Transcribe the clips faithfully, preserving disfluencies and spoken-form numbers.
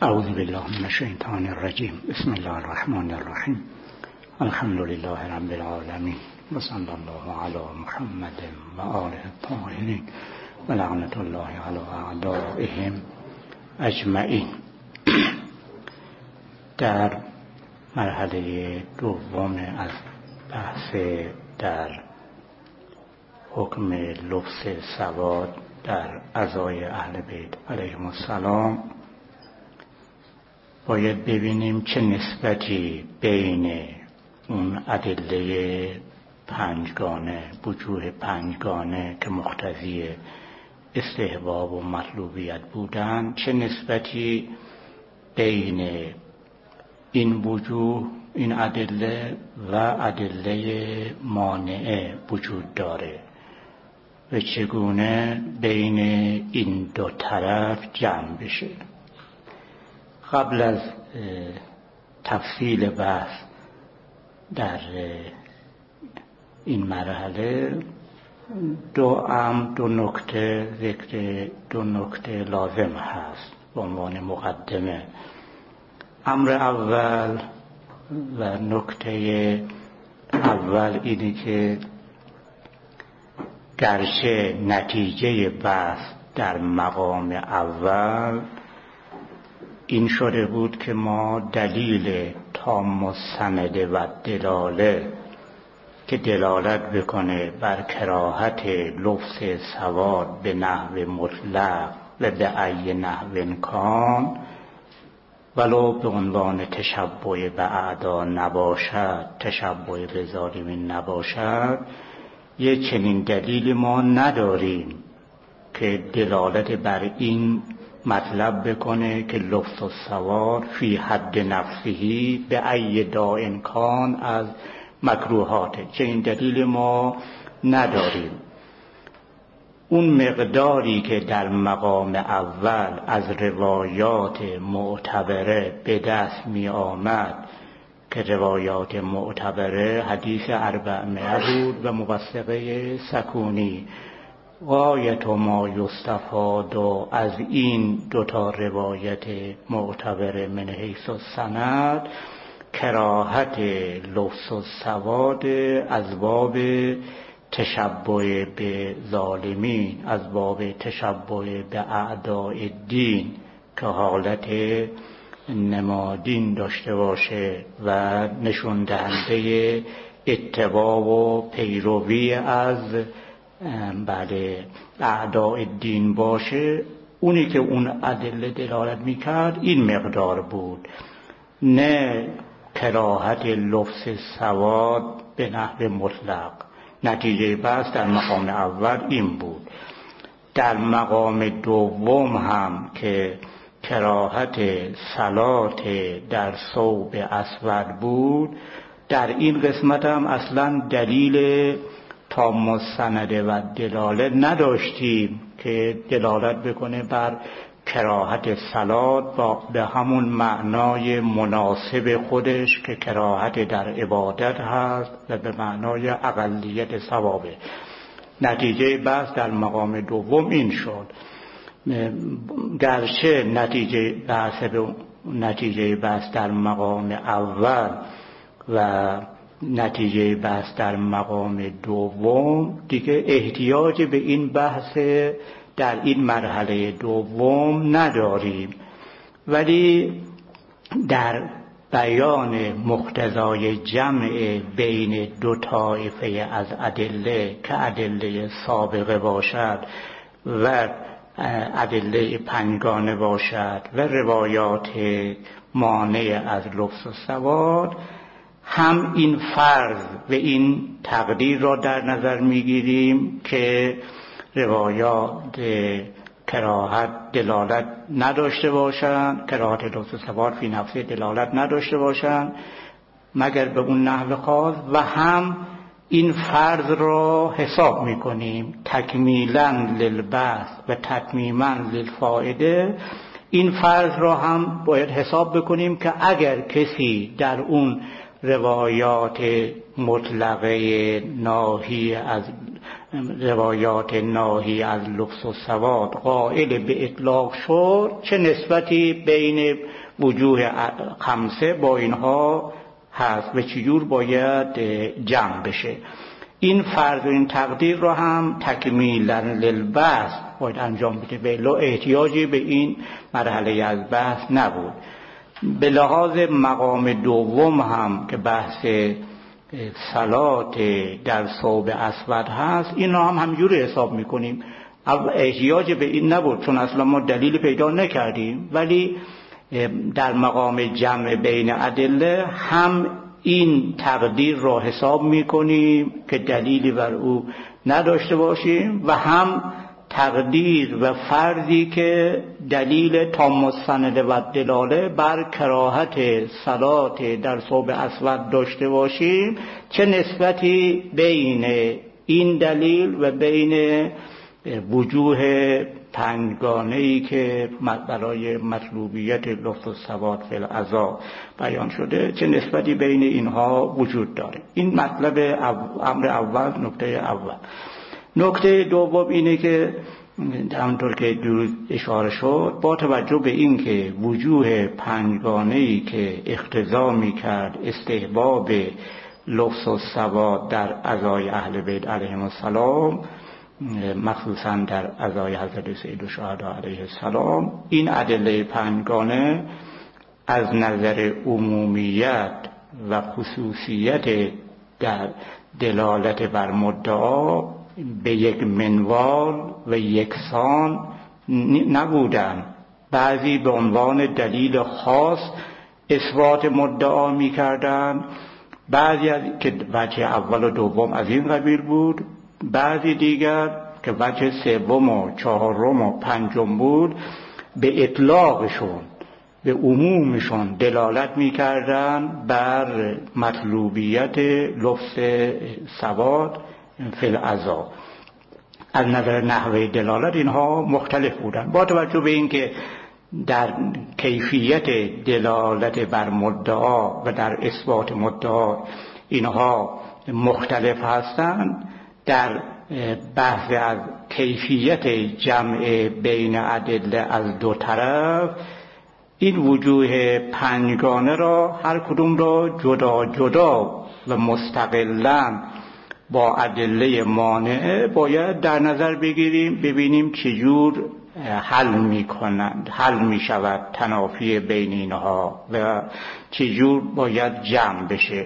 اعوذ بالله من الشیطان الرجیم. بسم الله الرحمن الرحیم. الحمد لله رب العالمین و صلی الله علی محمد و آله الطاهرین و لعنت الله علی اعدائهم اجمعین. در مرحله دوم از بحث در حکم لبس سواد در اعضای اهل بیت علیهم السلام باید ببینیم چه نسبتی بین اون ادله پنجگانه، وجوه پنجگانه که مقتضی استحباب و مطلوبیت بودن، چه نسبتی بین این وجوه، این ادله و ادله مانعه وجود داره و چگونه بین این دو طرف جمع بشه. قبل از تفصیل بحث در این مرحله دو ام دو نکته ذکر دو نکته لازم هست به عنوان مقدمه. امر اول و نکته اول اینه که گرچه نتیجه بحث در مقام اول این شده بود که ما دلیل تام و سنده و دلاله که دلالت بکنه بر کراهت لبس سواد به نحو مطلق و به ای نحو کان ولو به عنوان تشبه به اعدا نباشد، تشبه به ظالمین نباشد، یه چنین دلیل ما نداریم که دلالت بر این مطلب بکنه که لبس و سواد فی حد نفسهی به ای داء کان از مکروهاته. چنین دلیل ما نداریم. اون مقداری که در مقام اول از روایات معتبره به دست می آمد که روایات معتبره حدیث اربعمائه بود و موثقه سکونی، غایت ما یستفاد از این دوتا روایت معتبره من حیث السند کراهت لبس و سواد از باب تشبه به ظالمین، از باب تشبه به اعداء دین که حالت نمادین داشته باشه و نشون دهنده اتباع و پیروی از بله اعداء دین باشه. اونی که اون ادله دلالت میکرد این مقدار بود، نه کراهت لبس سواد به نحو مطلق. نتیجه بحث در مقام اول این بود. در مقام دوم هم که کراهت صلات در ثوب اسود بود، در این قسمت هم اصلا دلیل تام السنده و دلاله نداشتیم که دلالت بکنه بر کراهت صلات با به همون معنای مناسب خودش که کراهت در عبادت هست و به معنای اقلیت ثوابه. نتیجه بحث در مقام دوم این شد. گرچه نتیجه بحث نتیجه بحث در مقام اول و نتیجه بحث در مقام دوم دیگه احتیاج به این بحث در این مرحله دوم نداریم، ولی در بیان مقتضای جمع بین دو طایفه از ادله که ادله سابقه باشد و ادله پنجگانه باشد و روایات مانع از لبس و سواد، هم این فرض و این تقدیر را در نظر میگیریم که روایات کراهت دلالت نداشته باشند، کراهت لبس و سواد فی نفسه دلالت نداشته باشند مگر به اون نحو خاص، و هم این فرض را حساب میکنیم تکمیلا للبحث و تتمیما للفائده. این فرض را هم باید حساب بکنیم که اگر کسی در اون روایات مطلقه ناهی از روایات ناهی از لفظ و سواد قائل به اطلاق شد، چه نسبتی بین وجوه خمسه با اینها هست و چجور باید جمع بشه. این فرض و این تقدیر را هم تکمیلا للبحث باید انجام بده، بلا احتیاجی به این مرحله از بحث نبود. به لحاظ مقام دوم هم که بحث صلات در ثوب اسود هست، این را هم همجوری حساب میکنیم. احتیاج به این نبود چون اصلا ما دلیل پیدا نکردیم، ولی در مقام جمع بین ادله هم این تقدیر را حساب میکنیم که دلیلی بر او نداشته باشیم و هم تقدیر و فرضی که دلیل تام السند و دلاله بر کراهت صلات در ثوب اسود داشته باشیم، چه نسبتی بین این دلیل و بین وجوه پنجگانه‌ای که برای مطلوبیت لفظ و سواد فی العزا بیان شده، چه نسبتی بین اینها وجود داره. این مطلب امر اول، نکته اول. نکته دوم اینه که همونطور که دیروز اشاره شد، با توجه به این که وجوه پنجگانه‌ای که اقتضا می‌کرد استحباب لفظ و سواد در عزای اهل بیت علیهم السلام، مخصوصا در عزای حضرت سید الشهدا علیه السلام، این ادله پنجگانه از نظر عمومیت و خصوصیت در دلالت بر مدعا به یک منوال و یکسان نبودن. بعضی به عنوان دلیل خاص اثبات مدعا می کردن، بعضی از که وجه اول و دوم از این قبیل بود، بعضی دیگر که وجه سوم و چهارم و پنجم بود به اطلاقشون، به عمومشون دلالت می کردن بر مطلوبیت لفظ سواد فی العزا. از نظر نحوه دلالت اینها مختلف بودن. با توجه به اینکه در کیفیت دلالت بر مدعا و در اثبات مدعا اینها مختلف هستند، در بحث از کیفیت جمع بین ادله از دو طرف این وجوه پنجگانه را هر کدوم را جدا جدا و مستقلاً با ادله مانعه باید در نظر بگیریم، ببینیم چجور حل می کنند، حل می شود تنافی بین اینها و چجور باید جمع بشه.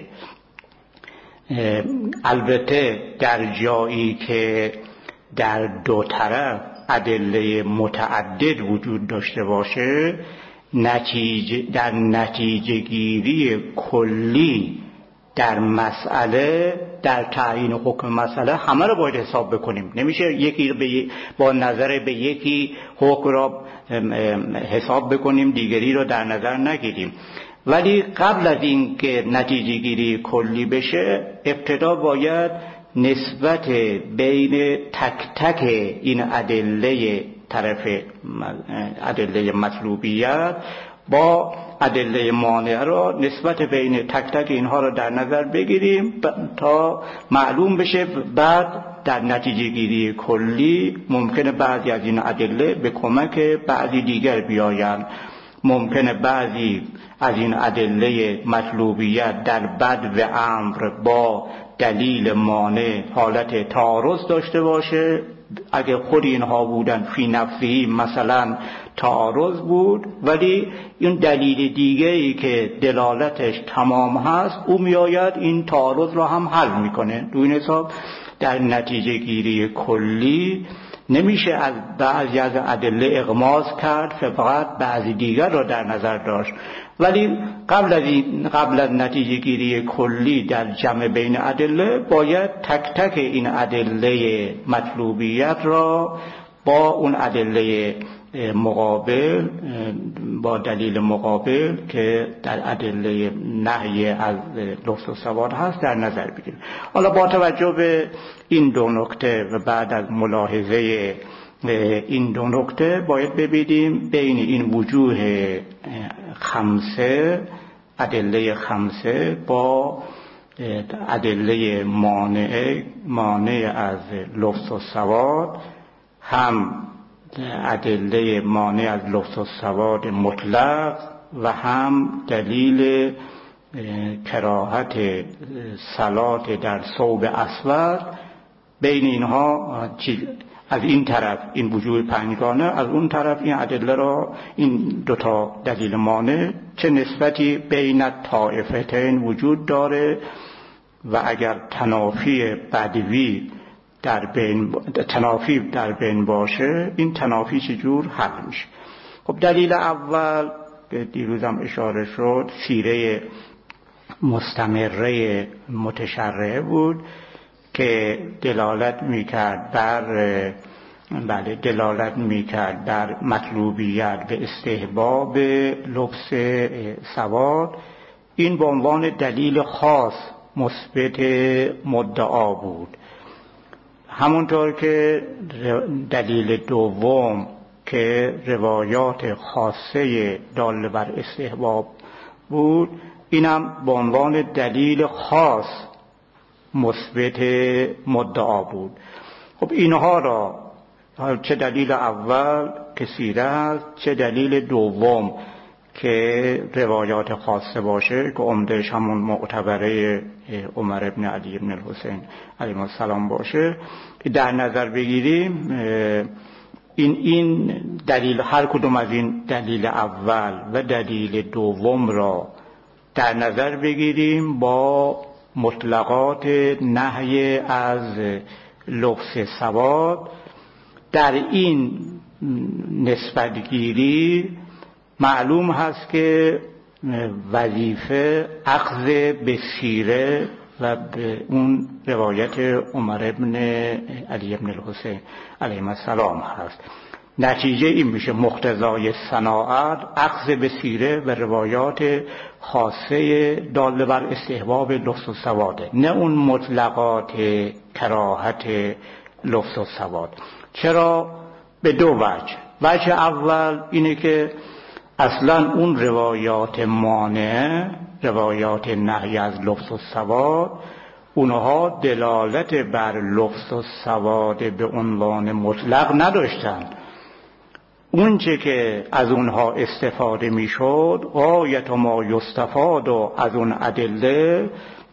البته در جایی که در دو طرف ادله متعدد وجود داشته باشه، نتیجه در نتیجه گیری کلی در مسئله، در تعیین حکم مسئله همه رو باید حساب بکنیم. نمیشه یکی به با نظر به یکی حکم را حساب بکنیم دیگری رو در نظر نگیریم. ولی قبل از این که نتیجه گیری کلی بشه، ابتدا باید نسبت بین تک تک این ادله طرف ادله مطلوبیت با ادله مانعه را، نسبت بین تک تک اینها را در نظر بگیریم تا معلوم بشه. بعد در نتیجه گیری کلی ممکنه بعضی از این ادله به کمک بعضی دیگر بیایند. ممکنه بعضی از این ادله مطلوبیت در بد و امر با دلیل مانع حالت تعارض داشته باشه. اگه خود اینها بودن فی نفسی مثلا تعارض بود، ولی این دلیل دیگه‌ای که دلالتش تمام هست او میآید این تعارض را هم حل میکنه. دو این حساب در نتیجه گیری کلی نمیشه از بعضی از ادله اغماض کرد، فقط بعضی دیگر را در نظر داشت. ولی قبل از قبل از نتیجه گیری کلی در جمع بین ادله باید تک تک این ادله مطلوبیت را با اون ادله مقابل، با دلیل مقابل که در ادله نهی از لفظ و سواد هست در نظر بگیریم. حالا با توجه به این دو نکته و بعد از ملاحظه این دو نکته باید ببینیم بین این وجوه خمسه، ادله خمسه با ادله مانع مانع از لفظ و سواد، هم ادله مانع از لفظ و سواد مطلق و هم دلیل کراهت صلات در ثوب اسود. بین اینها از این طرف این وجوه پنجگانه، از اون طرف این ادله را، این دوتا دلیل مانع چه نسبتی بین طائفتین وجود داره و اگر تنافی بدوی در بین تنافی در بین باشه این تنافی چجور حل میشه؟ خب دلیل اول که دیروزم اشاره شد سیره مستمره متشرعه بود که دلالت میکرد بر بله دلالت میکرد بر مطلوبیت به استحباب لبس سواد. این به عنوان دلیل خاص مثبت مدعا بود. همونطور که دلیل دوم که روایات خاصه دال بر استحباب بود، اینم به عنوان دلیل خاص مثبت مدعا بود. خب اینها را چه دلیل اول که سیره است، چه دلیل دوم که روایات خاصه باشه که عمدهش همون معتبره عمر ابن علی ابن الحسین علیه السلام باشه، که در نظر بگیریم این این دلیل، هر کدوم از این دلیل اول و دلیل دوم را در نظر بگیریم با مطلقات نهی از لبس سواد. در این نسبتگیری معلوم هست که وظیفه اخذ به سیره و به اون روایت عمر ابن علی ابن الحسین علیه السلام هست. نتیجه این میشه مقتضای صناعت اخذ به سیره و روایات خاصه داله بر استحباب لبس و سواده، نه اون مطلقات کراهت لبس و سواد. چرا؟ به دو وجه. وجه اول اینه که اصلا اون روایات مانع، روایات نهی از لبس و سواد، اونها دلالت بر لبس و سواد به عنوان مطلق نداشتن. اونچه که از اونها استفاده میشد، غایت ما یستفاد و از اون ادله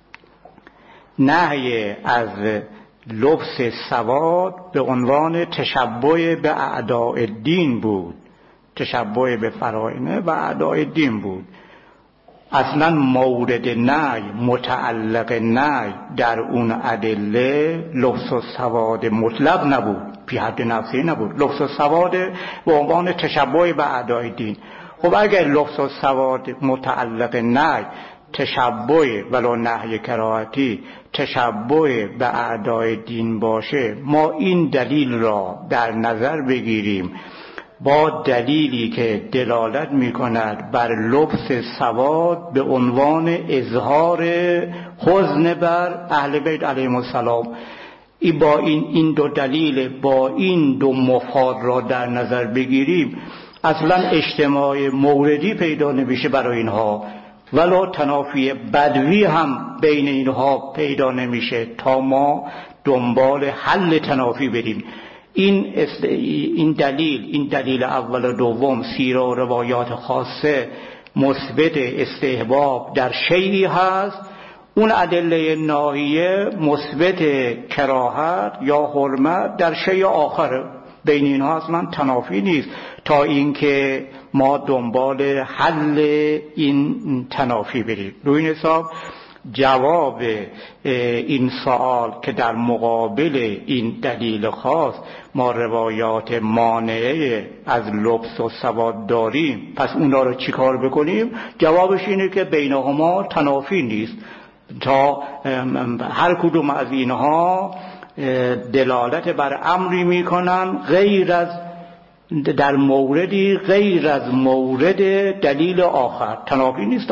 نهی از لبس سواد به عنوان تشبه به اعداء دین بود، تشبه به فراعنه و اعداء دین بود. اصلا مورد نهی، متعلق نهی در اون ادله لبس و سواد مطلق نبود، فی حد نفسی نبود، لبس و سواد به عنوان تشبه به اعداء دین. خب اگر لبس و سواد متعلق نهی، تشبه ولو نهی کراهتی تشبه به اعداء دین باشه، ما این دلیل را در نظر بگیریم با دلیلی که دلالت می کند بر لبس سواد به عنوان اظهار حزن بر اهل بیت علیهم السلام، ای با این این دو دلیل، با این دو مفاد را در نظر بگیریم، اصلا اجتماع موردی پیدا نمیشه برای اینها، ولو تنافی بدوی هم بین اینها پیدا نمیشه تا ما دنبال حل تنافی بریم. این این دلیل این دلیل اول و دوم سیره و روایات خاصه مثبت استحباب در شیئی هست، اون ادله ناهیه مثبت کراهت یا حرمت در شیء آخر. بین اینها اصلا تنافی نیست تا اینکه ما دنبال حل این تنافی بریم. روی این حساب جواب این سوال که در مقابل این دلیل خاص ما روایات مانعه از لبس و سواد داریم، پس اونا رو چیکار بکنیم؟ جوابش اینه که بینهما تنافی نیست، تا هر کدوم از اینها دلالت بر امری میکنن غیر از در موردی غیر از مورد دلیل آخر. تنافی نیست،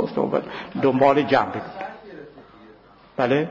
دنبال جمع بکنیم. بله؟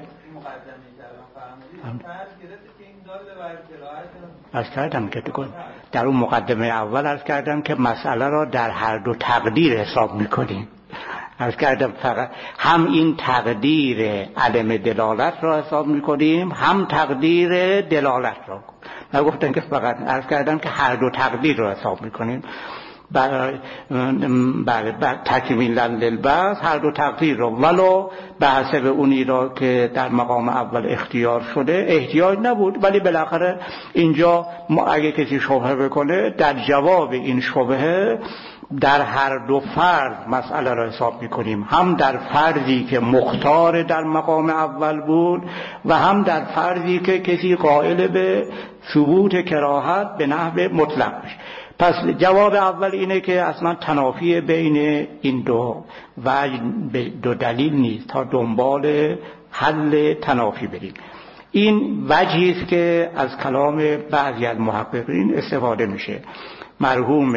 عرض کردم که در اون مقدمه اول عرض کردم که مسئله را در هر دو تقدیر حساب میکنیم. عرض کردم فقط هم این تقدیر عدم دلالت را حساب میکنیم، هم تقدیر دلالت را. من گفتم که فقط عرض کردم که هر دو تقدیر را حساب میکنیم برای برای تکمیل للبعض، هر دو تقدیر رو، ولو به حسب اونی را که در مقام اول اختیار شده احتیاج نبود، ولی بالاخره اینجا ما اگه کسی شبهه بکنه در جواب این شبهه در هر دو فرض مسئله را حساب میکنیم، هم در فرضی که مختار در مقام اول بود و هم در فرضی که کسی قائل به ثبوت کراهت به نحو مطلق بشه. پس جواب اول اینه که اصلا تنافی بین این دو وجه دو دلیل نیست تا دنبال حل تنافی بریم. این وجهی است که از کلام بعضی از محققین استفاده میشه. مرحوم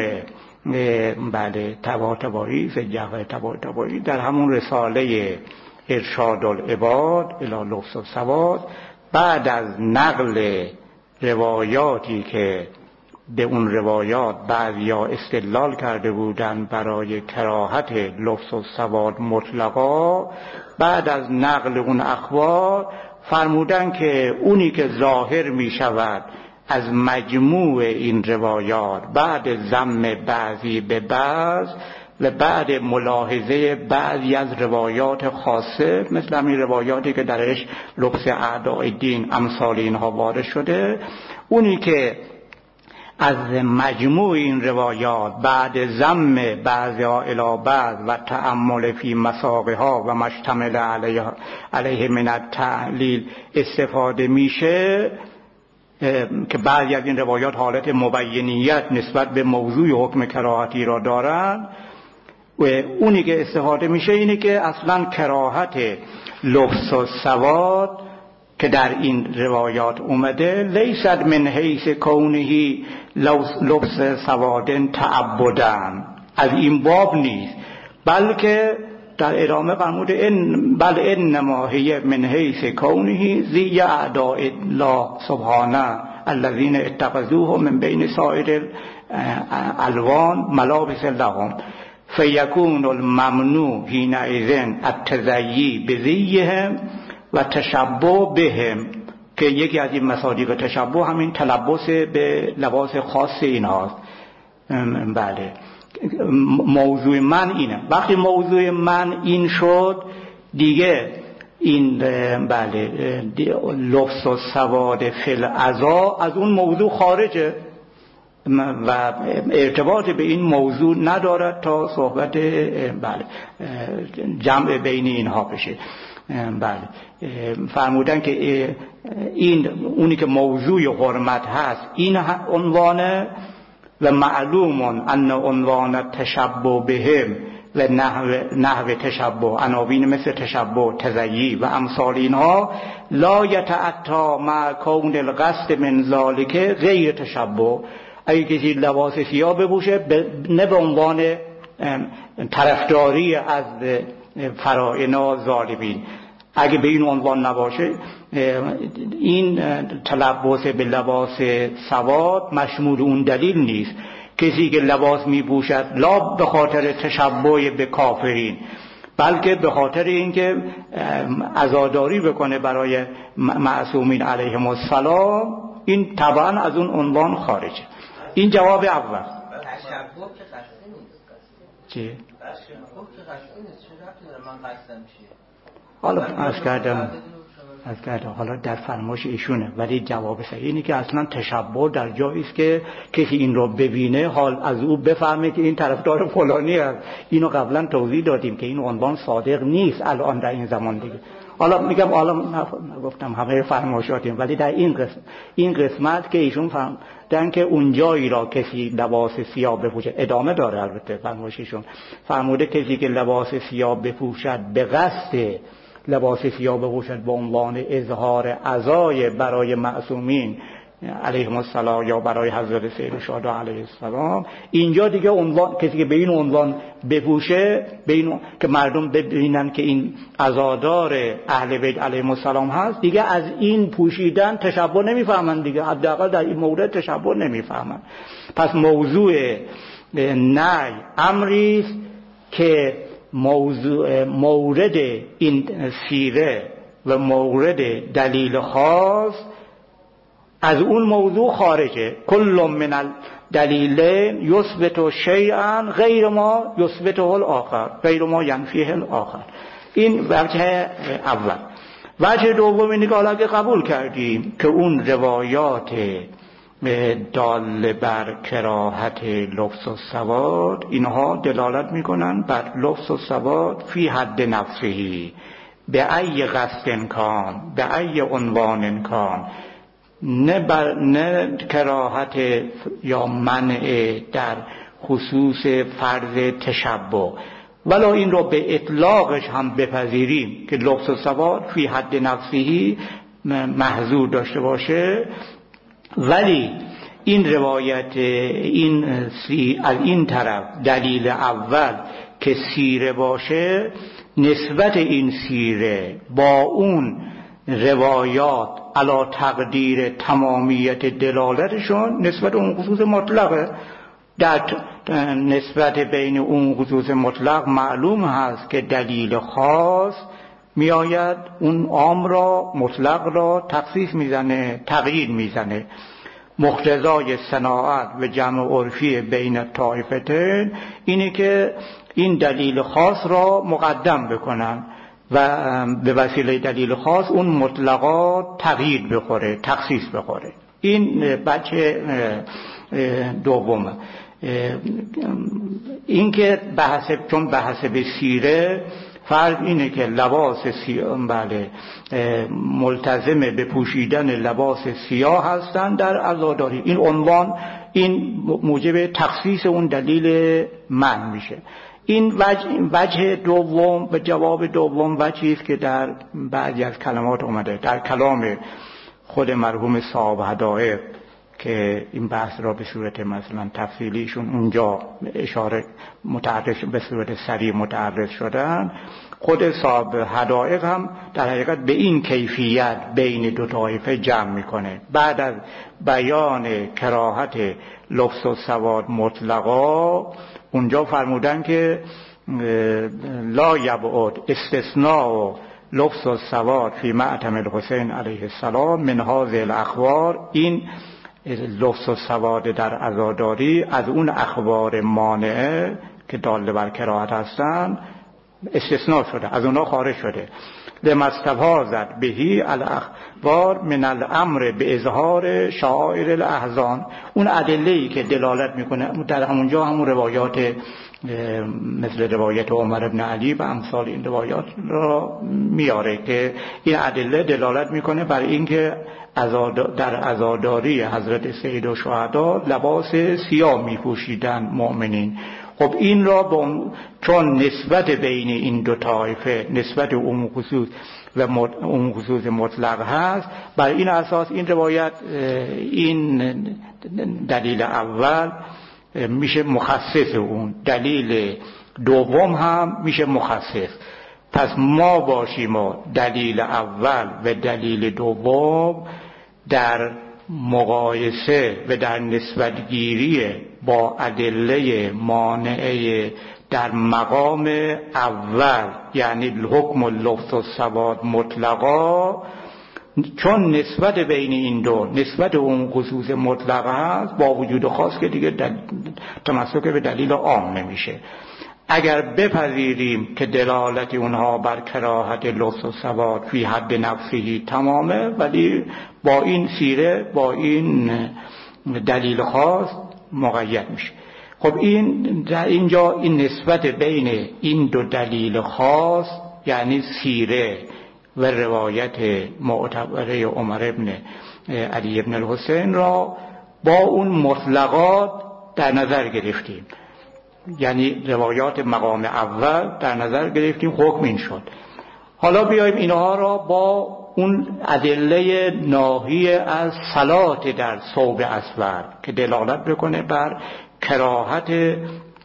بله طباطبایی زجه‌های طباطبایی در همون رساله ارشاد العباد الی لفظ السواد بعد از نقل روایاتی که به اون روایات بعضیا استدلال کرده بودند برای کراهت لفظ السواد مطلقا، بعد از نقل اون اخبار فرمودن که اونی که ظاهر می شود از مجموع این روایات بعد ذم بعضی به بعض و بعد ملاحظه بعضی از روایات خاصه مثل همین روایاتی که درش لبس اعداء دین امثال اینها وارد شده، اونی که از مجموع این روایات بعد ذم بعضی‌ها الی بعض و تأمل فی مساقها و مشتمل علیه, علیه من التعلیل استفاده میشه که بعضی از این روایات حالت مبینیت نسبت به موضوع حکم کراهتی را دارن، و اونی که استفاده میشه اینه که اصلا کراهت لبس و سواد که در این روایات اومده لیست من حیث کونهی لبس سوادن تعبدن، از این باب نیست، بلکه در ادامه فرمود ان بل انما هی من حیث کونهی زی اعداء الله سبحانه الذین اتخذوه من بین سایر الالوان ملابس لهم فیکون الممنوع حینئذ التزیی بزیهم و تشبه بهم، که یکی از این مصادیق تشبه همین تلبس به لباس خاص اینهاست. بله موضوع من اینه. وقتی موضوع من این شد دیگه این بله لبس و سواد فل عزا از اون موضوع خارجه و ارتباط به این موضوع ندارد تا صحبت بله جمع بین اینها بشه. بله فرمودن که این اونی که موضوع حرمت هست این عنوانه و معلوم ان عنوان تشبه بهم و نحو, نحو تشبه عناوین مثل تشبه تزیی و امثال اینها لا یتعطا مع کون القصد من ذالک غیر تشبه. اگه کسی لباس سیاه بپوشه نه به عنوان طرفداری از فرائنا ظالمین، اگه به این عنوان نباشه این تلبس به لباس سواد مشمول اون دلیل نیست. کسی که لباس می پوشد لا به خاطر تشبه به کافرین بلکه به خاطر اینکه عزاداری بکنه برای معصومین علیهم السلام، این طبعا از اون عنوان خارجه. این جواب اول. تشبه که قصدی نیست. چی؟ تشبه که قصدی نیست. چه ربطی داره من قصدم چیه؟ حالا از کردم از کردم حالا در فرمایش ایشونه، ولی جواب صحیح اینه که اصلا تشبه در جایی است که کسی این رو ببینه حال از او بفهمه که این طرفدار فلانی است. اینو قبلا توضیح دادیم که این عنوان صادق نیست الان در این زمان دیگه. حالا میگم حالا گفتم همه فرمایشاتیم، ولی در این قسمت این قسمت که ایشون فهمیدن که اونجایی را کسی لباس سیاه بپوشه، ادامه داره البته فرمایششون، فرموده کسی که لباس سیاه بپوشد به قصد لباس سیاه بپوشد به عنوان اظهار عزای برای معصومین علیهم السلام یا برای حضرت سید الشهدا علیه السلام، اینجا دیگه عنوان کسی که به این عنوان بپوشه به این که مردم ببینن که این عزادار اهل بیت علیهم السلام هست، دیگه از این پوشیدن تشبه نمیفهمن دیگه، حداقل در این مورد تشبه نمیفهمن. پس موضوع نهی امری است که موضوع مورد این سیره و مورد دلیل خاص از اون موضوع خارجه. کل من الدلیلین یثبت شیئا غیر ما یثبته الاخر غیر ما ینفیه الاخر. این وجه اول. وجه دوم اینه که حالا قبول کردیم که اون روایات دال بر کراهت لبس و سواد اینها دلالت میکنن بر لبس و سواد فی حد نفسهی به ای قصد کان به ای عنوان کان، نه, بر نه کراهت یا منع در خصوص فرض تشبه، ولی این رو به اطلاقش هم بپذیریم که لبس و سواد فی حد نفسهی محظور داشته باشه، ولی این روایت این سی از این طرف دلیل اول که سیره باشه، نسبت این سیره با اون روایات علا تقدیر تمامیت دلالتشون نسبت اون خصوص مطلقه. در نسبت بین اون خصوص مطلق معلوم هست که دلیل خاص میآید اون عام را مطلق را تخصیص میزنه، تغییر میزنه. مقتضای صناعت و جمع عرفی بین طایفتین اینه که این دلیل خاص را مقدم بکنن و به وسیله دلیل خاص اون مطلقات تغییر بخوره، تخصیص بخوره. این بچه دومه. این که بحث چون بحث به سیره فرض اینه که لباس سیاه بله ملتزم به پوشیدن لباس سیاه هستن در عزاداری. این عنوان این موجب تخصیص اون دلیل من میشه. این وجه, وجه دوم و جواب دوم وجهی است که در بعضی از کلمات اومده در کلام خود مرحوم صاحب هدایق که این بحث را به صورت مثلا تفصیلیشون اونجا اشاره متعرض به صورت سریع متعرض شدن. خود صاحب هدایق هم در حقیقت به این کیفیت بین دو طایفه جمع میکنه. بعد از بیان کراهت لبس و سواد مطلقا اونجا فرمودن که لا یبعد استثناء لبس و سواد فی معتم الحسین علیه السلام من هذه الاخبار. این لبس و سواد در عزاداری از اون اخبار مانعه که داله بر کراهت هستن استثناء شده، از اونها خارج شده. لمستفاضت بهی الاخبار من الامر به اظهار شعائر الاحزان. اون ادله‌ای که دلالت میکنه در همونجا همون روایات مثل روایت عمر ابن علی و امثال این روایات را میاره که این ادله دلالت میکنه بر اینکه در عزاداری حضرت سید الشهدا لباس سیاه میپوشیدن مؤمنین. خب این را با چون نسبت بین این دو طایفه نسبت عموم خصوص و عموم خصوص مطلق هست، بر این اساس این روایت این دلیل اول میشه مخصص اون، دلیل دوم هم میشه مخصص. پس ما باشیم و دلیل اول و دلیل دوم در مقایسه و در نسبتگیری با ادله مانعه در مقام اول یعنی الحکم اللبس و سواد مطلقا، چون نسبت بین این دو نسبت اون خصوص مطلق هست با وجود خاص که دیگه تمسک به دلیل عام نمیشه. اگر بپذیریم که دلالت اونها بر کراهت لبس و سواد فی حد نفسهی تمامه، ولی با این سیره با این دلیل خاص مقید میشه. خب این در اینجا این نسبت بین این دو دلیل خاص یعنی سیره و روایت معتبره عمر ابن علی ابن الحسین را با اون مطلقات در نظر گرفتیم، یعنی روایات مقام اول در نظر گرفتیم، حکم این شد. حالا بیاییم اینها را با اون ادله ناهی از صلات در ثوب اسود که دلالت بکنه بر کراهت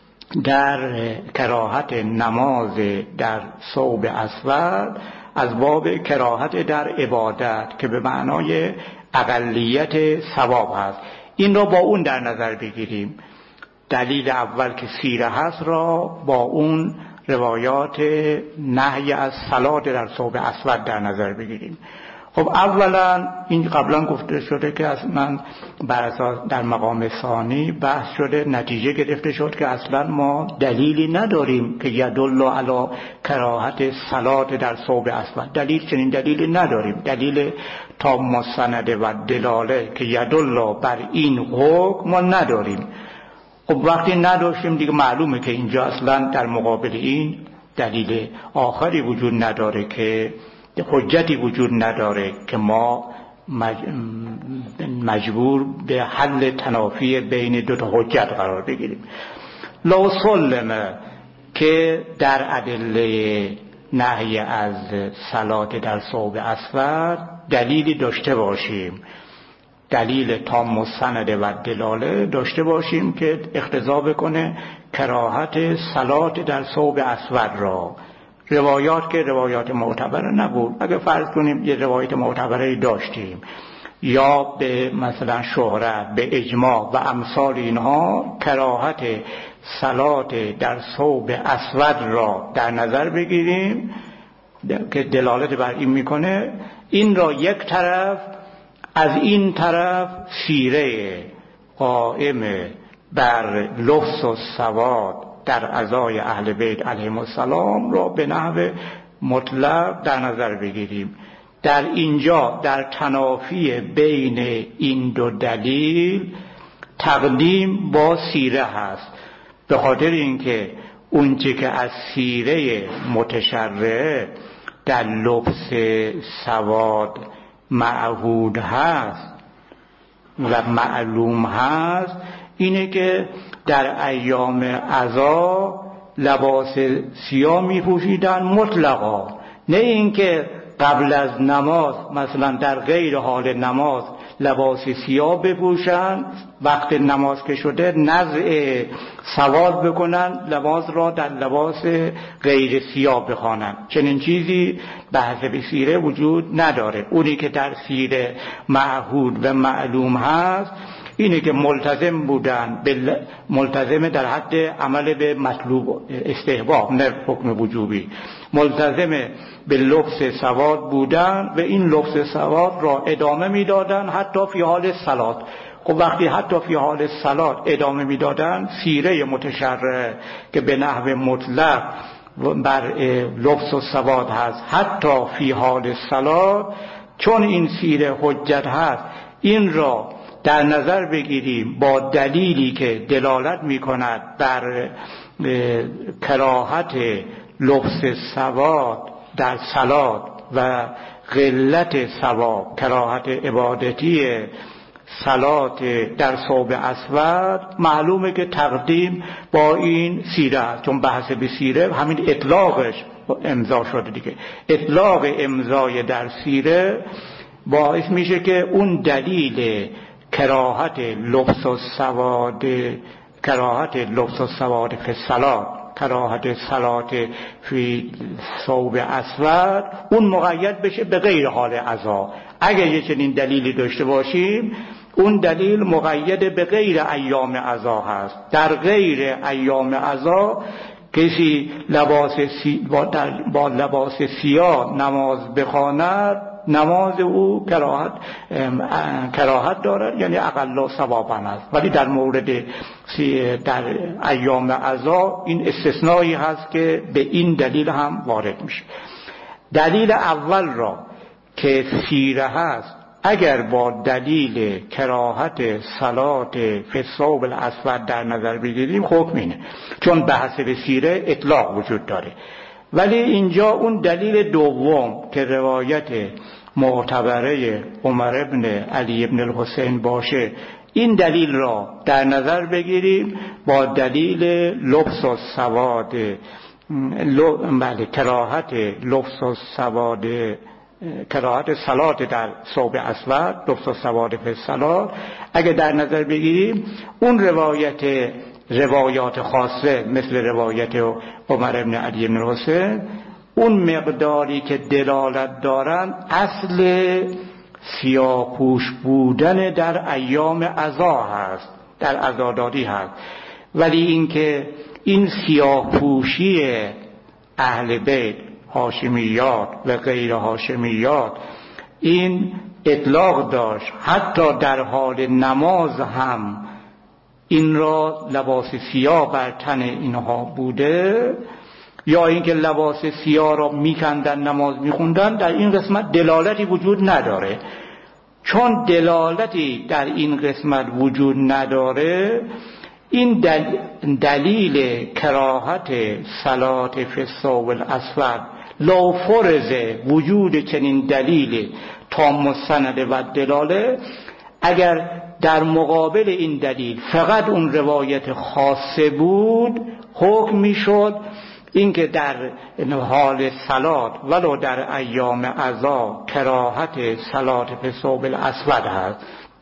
در کراهت نماز در ثوب اسود از باب کراهت در عبادت که به معنای اقلیت ثواب هست. این را با اون در نظر بگیریم. دلیل اول که سیره هست را با اون روایات نهی از صلات در ثوب اسود در نظر بگیریم. خب اولا این قبلا گفته شده که اصلا بر اساس در مقام ثانی بحث شده، نتیجه گرفته شد که اصلا ما دلیلی نداریم که یدل علی کراهت صلات در ثوب اسود. دلیل چنین دلیلی نداریم، دلیل تام مستند و دلاله که یدل بر این حکم ما نداریم. خب وقتی نداشتیم دیگه معلومه که اینجا اصلا در مقابل این دلیل آخری وجود نداره، که حجتی وجود نداره که ما مجبور به حل تنافی بین دو تا حجت قرار بگیریم. لو سلم که در ادله نهی از صلات در ثوب اسود دلیلی داشته باشیم، دلیل تام مستند و دلاله داشته باشیم که اقتضا بکنه کراهت صلات در ثوب اسود را. روایات که روایات معتبره نبود، اگه فرض کنیم یه روایت معتبره داشتیم یا به مثلا شهرت به اجماع و امثال اینها کراهت صلات در ثوب اسود را در نظر بگیریم که دلالت بر این میکنه، این را یک طرف، از این طرف سیره قائم بر لفظ و سواد در عزای اهل بیت علیهم السلام را به نحو مطلق در نظر بگیریم. در اینجا در تنافی بین این دو دلیل تقدیم با سیره هست، به خاطر اینکه اونچه که از سیره متشرع در لبس سواد معهود هست و معلوم هست اینه که در ایام عزا لباس سیاه می پوشیدن مطلقا، نه اینکه قبل از نماز مثلا در غیر حال نماز لباس سیاه بپوشن، وقت نماز که شده نزع سواد بکنن، نماز را در لباس غیر سیاه بخوانن. چنین چیزی به حسب سیره وجود نداره. اونی که در سیره معهود و معلوم هست اینه که ملتزم بودن، ملتزم در حد عمل به مطلوب استحباب نه حکم وجوبی، ملتزم به لبس سواد بودن و این لبس سواد را ادامه میدادن حتی فی حال صلات. خب وقتی حتی فی حال صلات ادامه میدادن، سیره متشرع که به نحو مطلق بر لبس و سواد هست حتی فی حال صلات، چون این سیره حجت هست این را در نظر بگیریم با دلیلی که دلالت می کند بر کراهت لبس سواد در صلات و قلت ثواب، کراهت عبادتی صلات در ثوب اسود. معلومه که تقدیم با این سیره است، چون بحث به سیره همین اطلاقش امضا شده دیگه. اطلاق امضای در سیره باعث میشه که اون دلیل کراهت لبس و سواد، کراهت لبس و سواد فی صلات، کراهت صلات فی ثوب اسود، اون مقید بشه به غیر حال عزا. اگر یه چنین دلیلی داشته باشیم، اون دلیل مقید به غیر ایام عزا هست. در غیر ایام عزا کسی لباس سی با, با لباس سیاه نماز بخواند، نماز او کراهت کراهت دارد، یعنی اقل ثوابا است. ولی در مورد در ایام عزا این استثنایی هست که به این دلیل هم وارد میشه. دلیل اول را که سیره هست اگر با دلیل کراهت صلات فی الثوب الاسود در نظر بگیریم حکم اینه، چون به حسب سیره اطلاق وجود داره. ولی اینجا اون دلیل دوم که روایت معتبره عمر ابن علی ابن الحسین باشه، این دلیل را در نظر بگیریم با دلیل لبس و سواد، بله کراهت لبس و سواد، کراهت صلات در ثوب اسود، لبس و سواد فی الصلات. اگه در نظر بگیریم اون روایت روایات خاصه مثل روایت عمر ابن علی ابن الحسین، اون مقداری که دلالت دارن اصل سیاه‌پوش بودن در ایام عزا هست، در عزاداری هست. ولی اینکه این سیاه‌پوشی اهل بیت، هاشمیات و غیر هاشمیات این اطلاق داشت، حتی در حال نماز هم این را لباس سیاه بر تن اینها بوده، یا اینکه لباس سیاه را میکندن نماز میخوندن، در این قسمت دلالتی وجود نداره. چون دلالتی در این قسمت وجود نداره، این دلیل کراهت صلات فی الثوب الاسود لو فرض وجود چنین دلیل تا مستند و دلاله، اگر در مقابل این دلیل فقط اون روایت خاصه بود، حکم میشد اینکه در حال صلات ولو در ایام عزا کراهت صلات فی الثوب الاسود هست.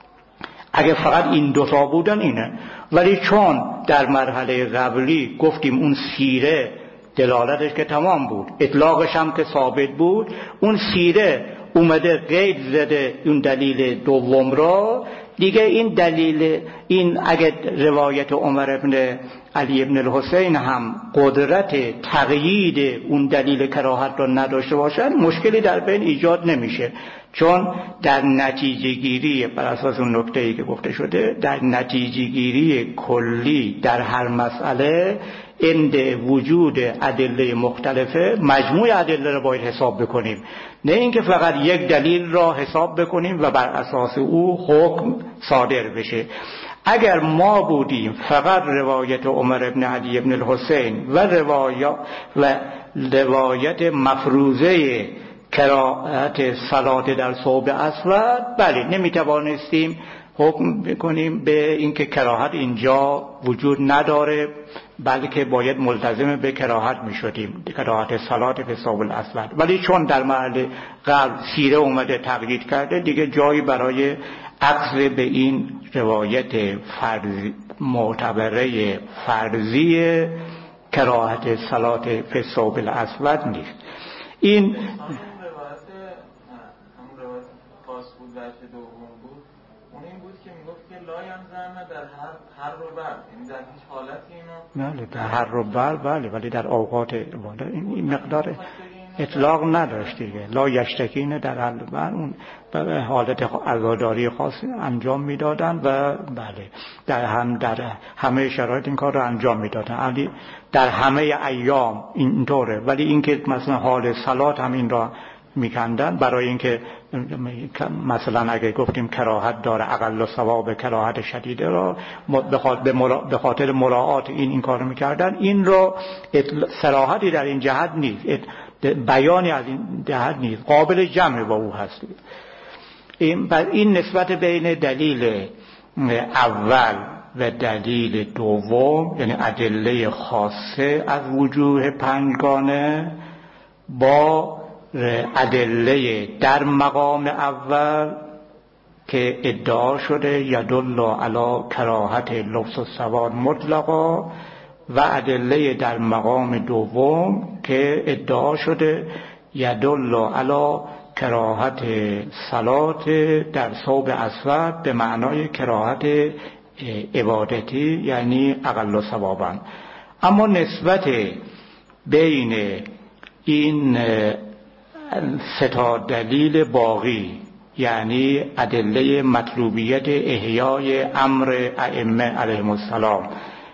اگه فقط این دوتا بودن اینه، ولی چون در مرحله قبلی گفتیم اون سیره دلالتش که تمام بود، اطلاقش هم که ثابت بود، اون سیره اومده قید زده اون دلیل دوم را دیگه. این دلیل این اگه روایت عمر ابن علی ابن الحسین هم قدرت تقیید اون دلیل کراهت را نداشته باشد، مشکلی در بین ایجاد نمیشه، چون در نتیجه گیری بر اساس اون نکته‌ای که گفته شده، در نتیجه گیری کلی در هر مسئله عند وجود ادله مختلفه مجموع ادله را باید حساب بکنیم، نه اینکه فقط یک دلیل را حساب بکنیم و بر اساس او حکم صادر بشه. اگر ما بودیم فقط روایت عمر ابن علی ابن الحسین و روایت و روایت مفروضه کراهت صلات در ثوب اسود، بله نمیتوانستیم حکم بکنیم به اینکه کراهت اینجا وجود نداره، بلکه باید ملتزم به کراهت میشدیم، کراهت صلات به ثوب الاسود. ولی چون در محل قبل سیره اومده تقیید کرده، دیگه جایی برای عکس به این روایت فرضی معتبره فرضی کراهت صلات به ثوب الاسود نیست. این در هر هر رو بر، یعنی در هیچ حالتی اینو بله در هر رو بر، بله، ولی در اوقات بالا این مقدار اطلاق نداشت دیگه. لا یشتکین در هر بر، اون به حالت عزاداری خاص انجام میدادن و بله در هم در همه شرایط این کار رو انجام میدادن، علی در همه ایام اینطوره. ولی اینکه مثلا حال صلات هم این را میکندن برای اینکه مثلا اگه گفتیم کراهت داره اقل و ثواب کراهت شدیده را به خاطر مراعات این این کارو میکردن، این رو صراحتی در این جهت نیست، بیانی از این جهت نیست، قابل جمع با او هست. این این نسبت بین دلیل اول و دلیل دوم، یعنی ادله خاصه از وجوه پنجگانه با ادله در مقام اول که ادعا شده یدل علی کراهت لبس السواد مطلقا، و ادله در مقام دوم که ادعا شده یدل علی کراهت صلات در ثوب اسود به معنای کراهت عبادتی، یعنی اقل ثوابا. اما نسبت بین این سه تا دلیل باقی، یعنی ادله مطلوبیت احیای امر ائمه علیهم السلام،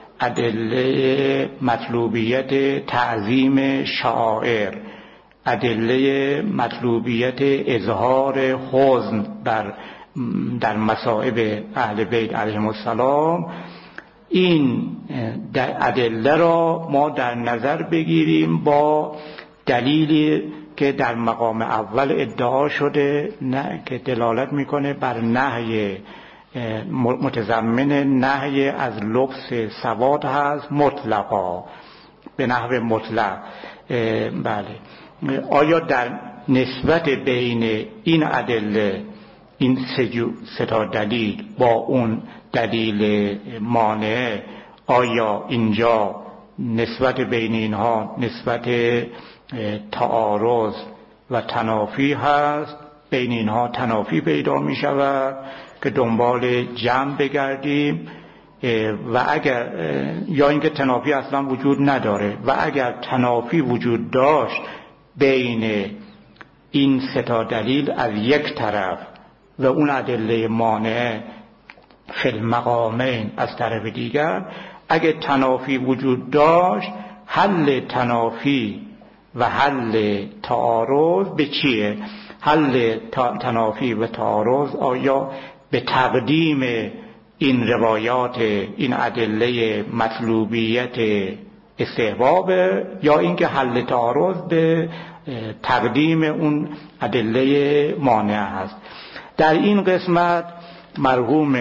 ادله مطلوبیت تعظیم شعائر، ادله مطلوبیت اظهار حزن در در مصائب اهل بیت علیهم السلام، این ادله را ما در نظر بگیریم با دلیلی که در مقام اول ادعا شده، نه که دلالت میکنه بر نهی متضمن نهی از لبس سواد هست مطلقا، به نحو مطلق. بله، آیا در نسبت بین این ادله، این سه تا دلیل با اون دلیل مانع، آیا اینجا نسبت بین اینها نسبت تعارض و تنافی هست؟ بین اینها تنافی پیدا می شود که دنبال جمع بگردیم، و اگر یا اینکه تنافی اصلا وجود نداره و اگر تنافی وجود داشت بین این سه تا دلیل از یک طرف و اون ادله مانع فی المقامین از طرف دیگر، اگه تنافی وجود داشت حل تنافی و حل تعارض به چیه؟ حل تنافی و تعارض آیا به تقدیم این روایات این ادله مطلوبیت استحباب یا اینکه حل تعارض به تقدیم اون ادله مانع هست؟ در این قسمت مرحوم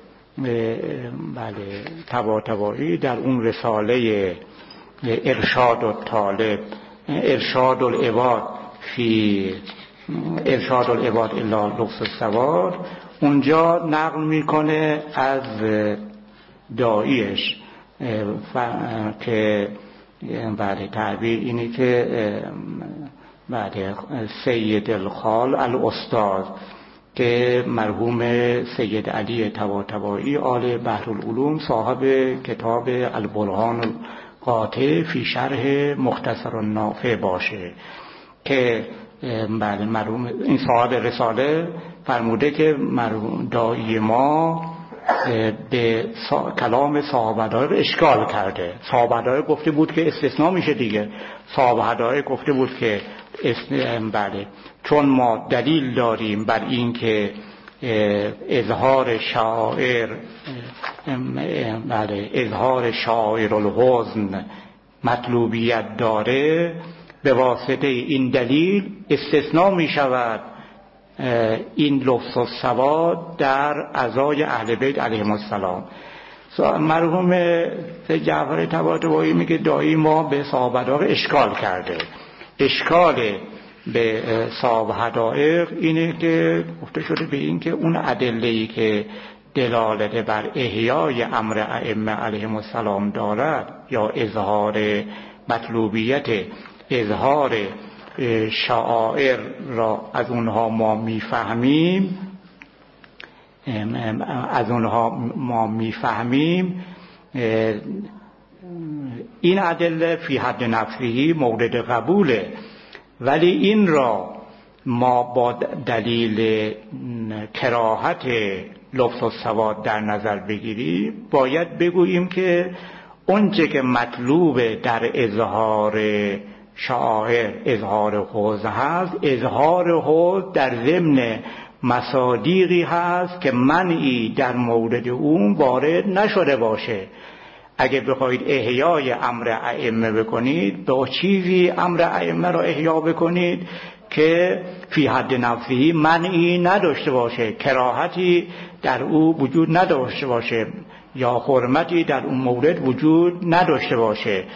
بله طباطبایی در اون رساله ارشاد الطالب ارشاد العباد فی ارشاد العباد الی لفظ السواد اونجا نقل میکنه از داعیش که بعد تعبیر اینی که بعد سید الخال الاستاذ که مرحوم سید علی طباطبایی آل بحرالعلوم صاحب کتاب البرهان القاطع فی شرح مختصر النافع باشه که بله مرحوم این صاحب رساله فرموده که مرحوم داعی ما به کلام صاحب هدایق اشکال کرده. صاحب هدایق گفته بود که استثناء میشه دیگه. صاحب هدایق گفته بود که بله چون ما دلیل داریم بر این که اظهار شاعر بله اظهار شاعر الحزن مطلوبیت داره، به واسطه این دلیل استثناء می شود این لفظ السواد در عزای اهل بیت علیهم السلام. مرحوم جعفر طباطبایی میگه دایی ما به صاحب هدایق اشکال کرده. اشکال به صاحب هدایق اینه که گفته شده به این که اون ادله‌ای که دلالت بر احیای امر ائمه علیهم السلام دارد یا اظهار مطلوبیت اظهار شعائر را از اونها ما میفهمیم از اونها ما میفهمیم این ادله فی حد نفسه مورد قبوله، ولی این را ما با دلیل کراهت لفظ السواد در نظر بگیریم باید بگوییم که اونچه که مطلوب در اظهار شاعر اظهار حوض هست، اظهار حوض در ضمن مصادیقی هست که منعی در مورد اون وارد نشده باشه. اگه بخواید احیای امر ائمه بکنید با چیزی امر ائمه را احیا بکنید که فی حد نفسه منعی نداشته باشه، کراهتی در او وجود نداشته باشه یا حرمتی در اون مورد وجود نداشته باشه.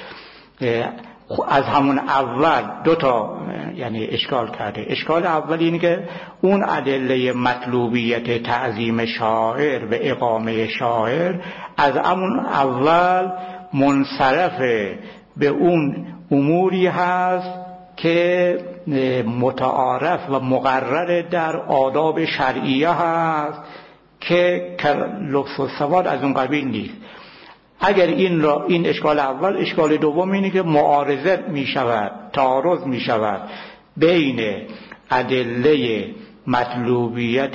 از همون اول دو تا یعنی اشکال کرده. اشکال اول اینه که اون ادله مطلوبیت تعظیم شاعر و اقامه شاعر از همون اول منصرف به اون اموری هست که متعارف و مقرر در آداب شرعیه هست که لفظ السواد از اون قبیل نیست. اگر این را این اشکال اول، اشکال دوم اینه که معارضه می شود، تعارض می شود بین ادله مطلوبیت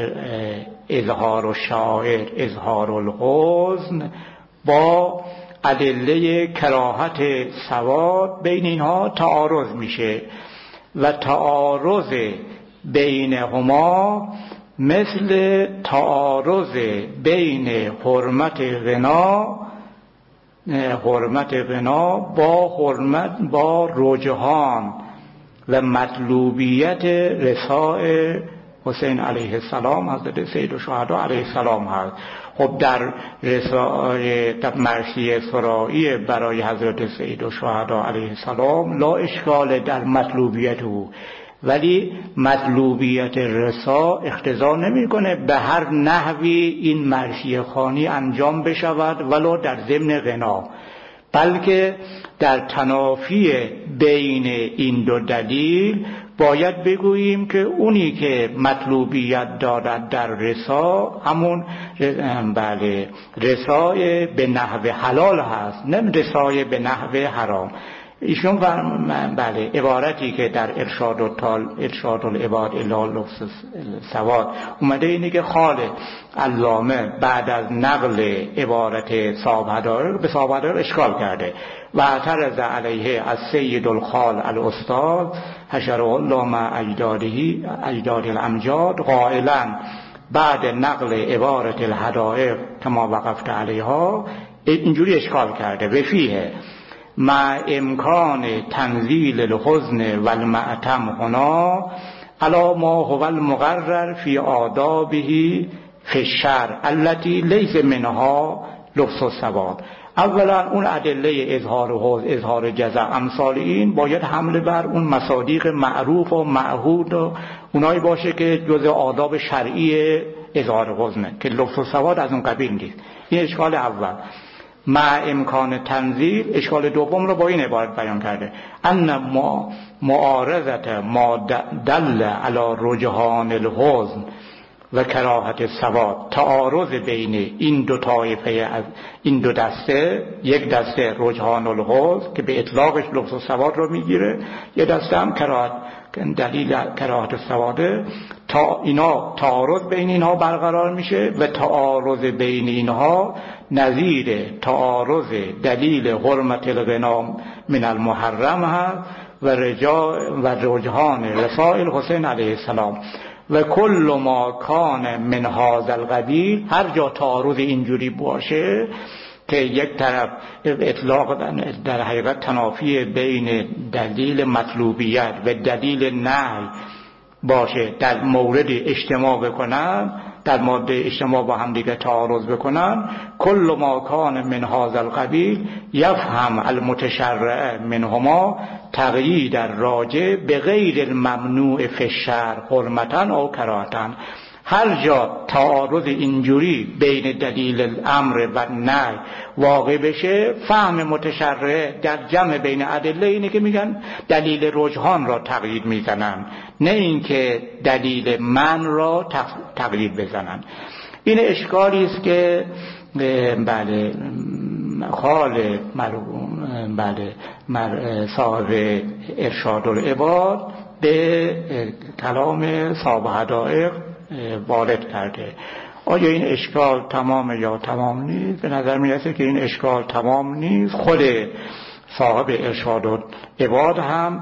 اظهار الشاعر اظهار الحزن با ادله کراهت سواد، بین اینها تعارض میشه و تعارض بینهما مثل تعارض بین حرمت غنا حرمت غنا با حرمت با رجحان و مطلوبیت رثاء حسین علیه السلام حضرت سید الشهدا علیه السلام هست. خب در رثاء در مرثیه ثرایی برای حضرت سید الشهدا علیه السلام لا اشکال در مطلوبیت او، ولی مطلوبیت رثا اقتضا نمیکنه به هر نحوی این مرثیه خوانی انجام بشود ولو در ضمن غنا، بلکه در تنافی بین این دو دلیل باید بگوییم که اونی که مطلوبیت دارد در رسا همون بله رسای به نحو حلال هست، نه رسای به نحو حرام. ایشون بله عبارتی که در ارشاد الطال ارشاد العباد الی لبس سواد اومده اینه که خالق علامه بعد از نقل عبارت صاحب هدایق به صاحب هدایق اشکال کرده و اعترض علیه از سید الخال الاستاد حشره الله مع اجداده اجداد الامجاد قائلا بعد نقل عبارت الهدایق کما وقفت علیها اینجوری اشکال کرده و فیه مع امکان تنزیل الحزن و المعتم هنا علی ما هو المقرر فی آدابه فی الشرع التي لیس منها لبس السواد. اولا اون ادله اظهار حزن، اظهار جزع، امثال این باید حمله بر اون مصادیق معروف و معهود و اونایی باشه که جزء آداب شرعی اظهار حزنه که لبس السواد از اون قبیل نیست. این اشکال اول. مع امکان تنزیل اشکال دوم رو با این عبارت بیان کرده ان ما معارضت ما دل علی رجحان الحزن و کراهت السواد، تعارض بین این دو طایفه از این دو دسته، یک دسته رجحان الحزن که به اطلاقش لبس السواد رو میگیره، یک دسته هم کراهت دلیل کراهت السواد، تا اینا تعارض بین اینها برقرار میشه و تعارض بین اینها نظیر تعارض دلیل حرمت الغنا من المحرم هست و رجاء و رجحان رسائل حسین علیه السلام و کل ما کان من هذا القبیل. هر جا تعارض اینجوری باشه که یک طرف اطلاق در حقیقت تنافی بین دلیل مطلوبیت و دلیل نهی باشه، در مورد اجتماع بکنن، در مورد اجتماع با هم دیگه تعارض بکنن، کل ما کان من هذا القبیل یفهم المتشرع منهما تقیید الراجع به غیر الممنوع فی الشرع حرمتا او کراهتا. هر جا تعارض اینجوری بین دلیل الامر و نهی واقع بشه، فهم متشرع در جمع بین ادله اینه که میگن دلیل رجحان را تقیید میزنن، نه اینکه دلیل من را تقیید بزنن. این اشکالی است که بله خال مرحوم بله صاحب ارشاد العباد به کلام صاحب هدایق وارد کرده. آیا این اشکال تمام یا تمام نیست؟ به نظر میرسه که این اشکال تمام نیست. خود صاحب ارشاد العباد هم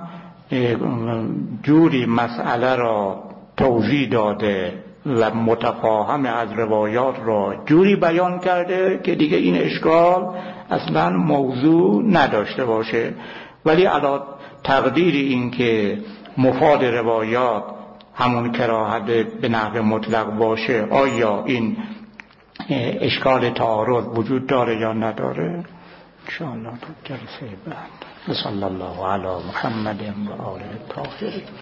جوری مسئله را توضیح داده و متفاهم از روایات را جوری بیان کرده که دیگه این اشکال اصلا موضوع نداشته باشه. ولی علی تقدیر این که مفاد روایات همون کراهت به نحو مطلق باشه، آیا این اشکال تعارض وجود داره یا نداره؟ انشاءالله جلسه بعد. صلی الله علی محمد و آله الطاهرین.